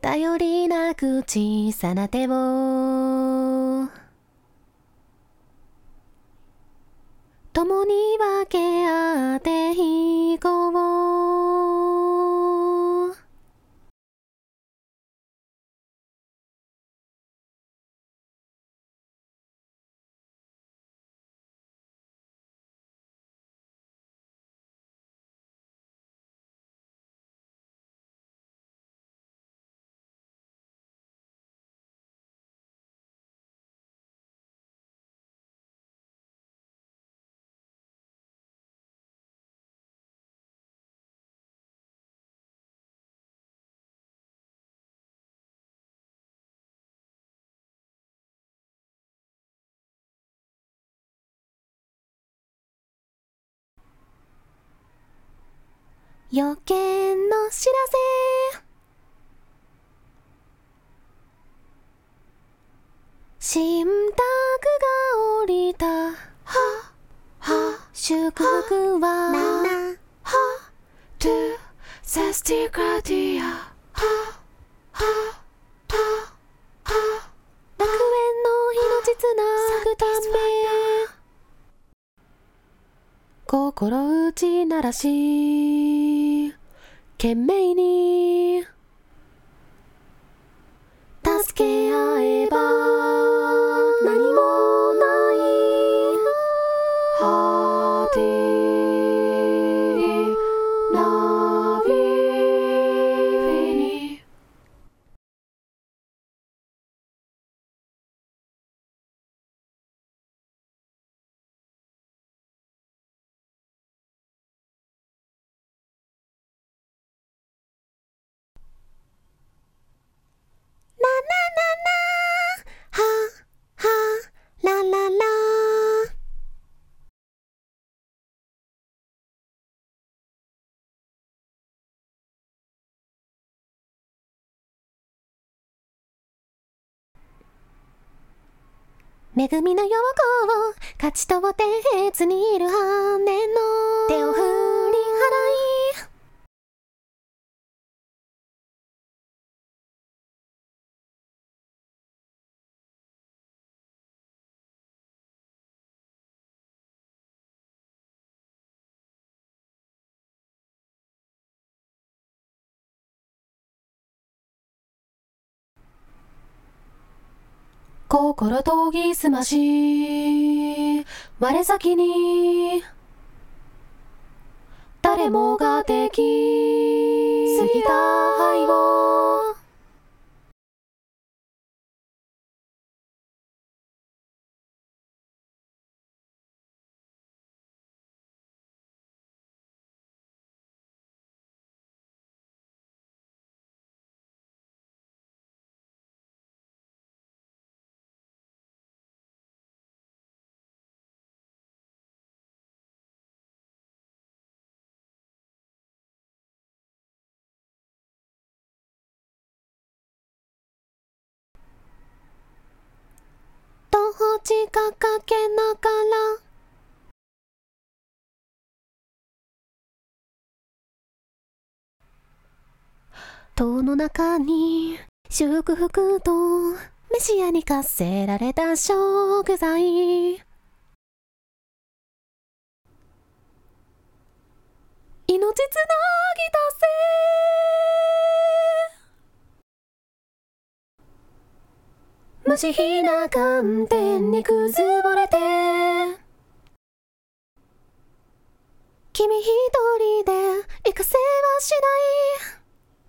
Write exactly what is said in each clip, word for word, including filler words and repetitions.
頼りなく小さな手を共に分け合っていこう。予見の知らせ。信託が降りた。はは祝福はななはトゥサスティクラティア。はははは楽園の命つなぐため心打ち鳴らし懸命に助け合えば何もないハーティーラビフィニララララははラララ恵みの陽光を勝ち取って越にいる羽の手を振り払い心研ぎ澄まし我先に誰もが敵過ぎた愛をとちかかけながら塔の中に祝福とメシアに課せられた食材命つなぎだせ無慈悲な観点にくずぼれて君一人で生かせはしない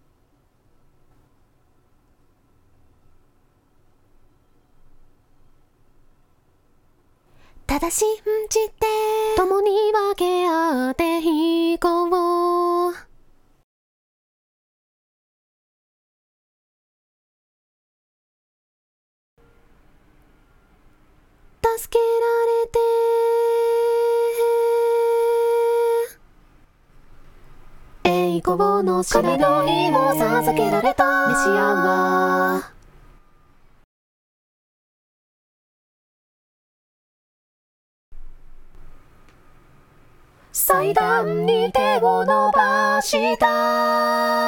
ただ信じて共に分け合っていこう助けられて栄光の神の意を授けられたメシアは祭壇に手を伸ばした